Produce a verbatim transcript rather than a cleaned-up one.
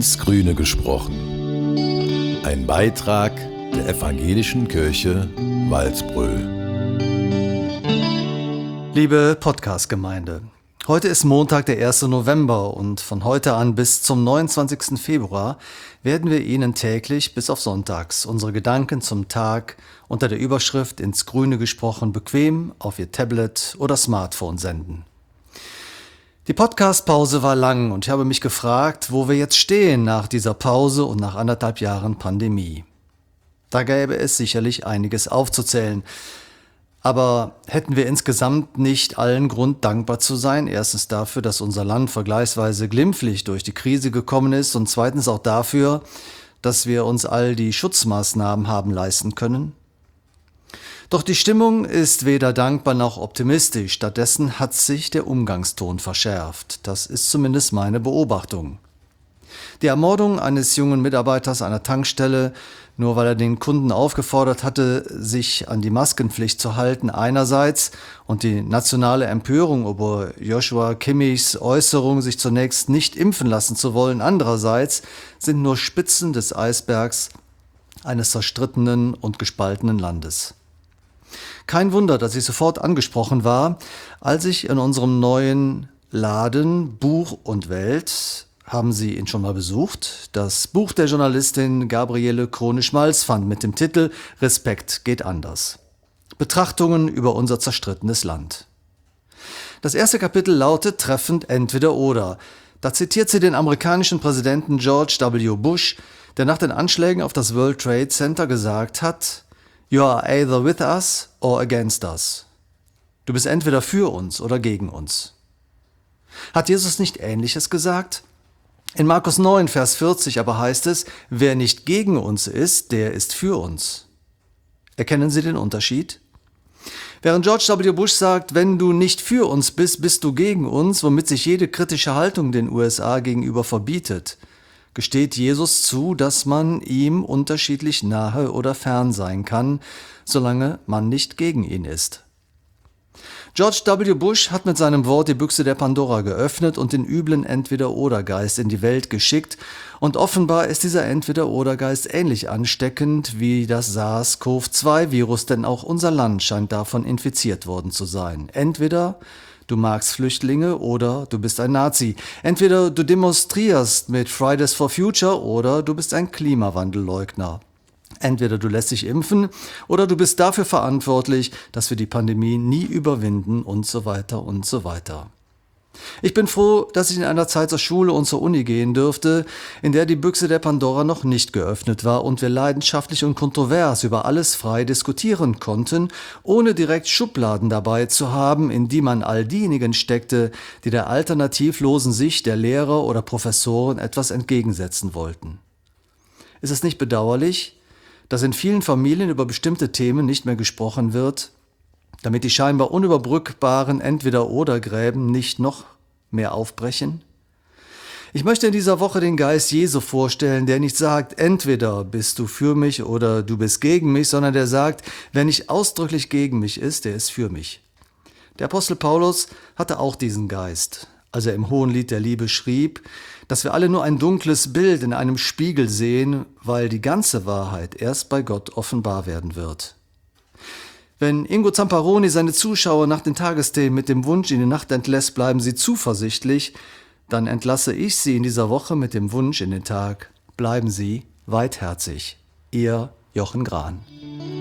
ins Grüne gesprochen. Ein Beitrag der Evangelischen Kirche Walsbröl. Liebe Podcast-Gemeinde, heute ist Montag, der erste November und von heute an bis zum neunundzwanzigsten Februar werden wir Ihnen täglich bis auf Sonntags unsere Gedanken zum Tag unter der Überschrift ins Grüne gesprochen bequem auf Ihr Tablet oder Smartphone senden. Die Podcast-Pause war lang und ich habe mich gefragt, wo wir jetzt stehen nach dieser Pause und nach anderthalb Jahren Pandemie. Da gäbe es sicherlich einiges aufzuzählen. Aber hätten wir insgesamt nicht allen Grund, dankbar zu sein? Erstens dafür, dass unser Land vergleichsweise glimpflich durch die Krise gekommen ist und zweitens auch dafür, dass wir uns all die Schutzmaßnahmen haben leisten können. Doch die Stimmung ist weder dankbar noch optimistisch. Stattdessen hat sich der Umgangston verschärft. Das ist zumindest meine Beobachtung. Die Ermordung eines jungen Mitarbeiters einer Tankstelle, nur weil er den Kunden aufgefordert hatte, sich an die Maskenpflicht zu halten, einerseits, und die nationale Empörung über Joshua Kimmichs Äußerung, sich zunächst nicht impfen lassen zu wollen, andererseits, sind nur Spitzen des Eisbergs eines zerstrittenen und gespaltenen Landes. Kein Wunder, dass ich sofort angesprochen war, als ich in unserem neuen Laden Buch und Welt, haben Sie ihn schon mal besucht, das Buch der Journalistin Gabriele Krone-Schmalz fand mit dem Titel Respekt geht anders. Betrachtungen über unser zerstrittenes Land. Das erste Kapitel lautet treffend entweder oder. Da zitiert sie den amerikanischen Präsidenten George W. Bush, der nach den Anschlägen auf das World Trade Center gesagt hat: You are either with us or against us. Du bist entweder für uns oder gegen uns. Hat Jesus nicht Ähnliches gesagt? In Markus neun, Vers vierzig aber heißt es, wer nicht gegen uns ist, der ist für uns. Erkennen Sie den Unterschied? Während George W. Bush sagt, wenn du nicht für uns bist, bist du gegen uns, womit sich jede kritische Haltung den U S A gegenüber verbietet, gesteht Jesus zu, dass man ihm unterschiedlich nahe oder fern sein kann, solange man nicht gegen ihn ist. George W. Bush hat mit seinem Wort die Büchse der Pandora geöffnet und den üblen Entweder-oder-Geist in die Welt geschickt, und offenbar ist dieser Entweder-oder-Geist ähnlich ansteckend wie das SARS-C o V zwei Virus, denn auch unser Land scheint davon infiziert worden zu sein. Entweder du magst Flüchtlinge oder du bist ein Nazi. Entweder du demonstrierst mit Fridays for Future oder du bist ein Klimawandelleugner. Entweder du lässt dich impfen oder du bist dafür verantwortlich, dass wir die Pandemie nie überwinden und so weiter und so weiter. Ich bin froh, dass ich in einer Zeit zur Schule und zur Uni gehen dürfte, in der die Büchse der Pandora noch nicht geöffnet war und wir leidenschaftlich und kontrovers über alles frei diskutieren konnten, ohne direkt Schubladen dabei zu haben, in die man all diejenigen steckte, die der alternativlosen Sicht der Lehrer oder Professoren etwas entgegensetzen wollten. Ist es nicht bedauerlich, dass in vielen Familien über bestimmte Themen nicht mehr gesprochen wird, damit die scheinbar unüberbrückbaren Entweder-oder-Gräben nicht noch mehr aufbrechen? Ich möchte in dieser Woche den Geist Jesu vorstellen, der nicht sagt, entweder bist du für mich oder du bist gegen mich, sondern der sagt, wer nicht ausdrücklich gegen mich ist, der ist für mich. Der Apostel Paulus hatte auch diesen Geist, als er im Hohenlied der Liebe schrieb, dass wir alle nur ein dunkles Bild in einem Spiegel sehen, weil die ganze Wahrheit erst bei Gott offenbar werden wird. Wenn Ingo Zamparoni seine Zuschauer nach den Tagesthemen mit dem Wunsch in die Nacht entlässt, bleiben sie zuversichtlich, dann entlasse ich sie in dieser Woche mit dem Wunsch in den Tag, bleiben Sie weitherzig. Ihr Jochen Grahn.